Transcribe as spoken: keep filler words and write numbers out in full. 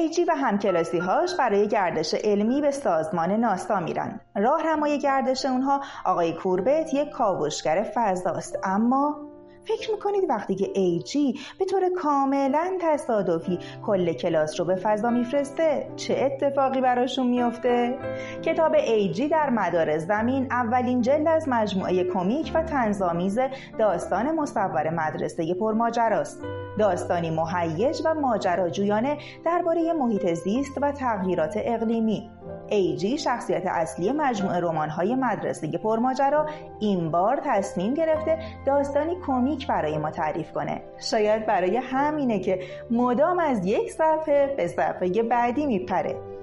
ایجی و همکلاسی‌هاش برای گردش علمی به سازمان ناسا میرن. راهنمای گردش اونها آقای کوربت یک کاوشگر فضاست. اما فکر میکنید وقتی که ایجی به طور کاملا تصادفی کل کلاس رو به فضا میفرسته چه اتفاقی براشون میفته؟ کتاب ایجی در مدار زمین اولین جلد از مجموعه کمیک و طنزآمیز داستان مصور مدرسه پرماجراست. داستانی مهیج و ماجراجویانه درباره محیط زیست و تغییرات اقلیمی. ایجی شخصیت اصلی مجموعه رمان‌های مدرسه پرماجرا این بار تصمیم گرفته داستانی کمیک برای ما تعریف کنه. شاید برای همینه که مدام از یک صفحه به صفحه بعدی میپره.